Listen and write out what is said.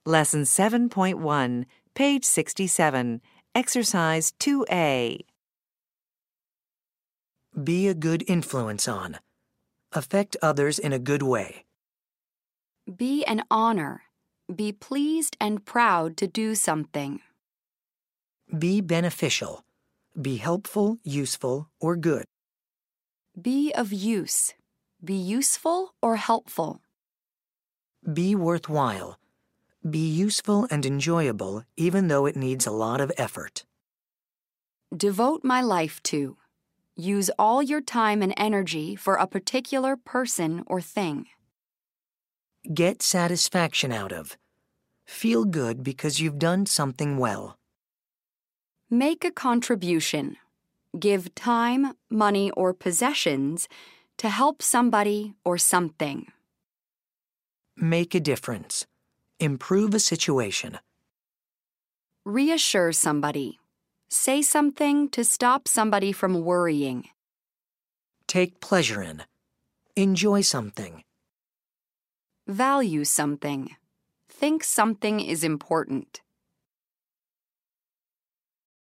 Lesson 7.1, page 67, Exercise 2A. Be a good influence on. Affect others in a good way. Be an honor. Be pleased and proud to do something. Be beneficial. Be helpful, useful, or good. Be of use. Be useful or helpful. Be worthwhile. Be useful and enjoyable even though it needs a lot of effort. Devote my life to. Use all your time and energy for a particular person or thing. Get satisfaction out of. Feel good because you've done something well. Make a contribution. Give time, money, or possessions to help somebody or something. Make a difference. Improve a situation. Reassure somebody. Say something to stop somebody from worrying. Take pleasure in. Enjoy something. Value something. Think something is important.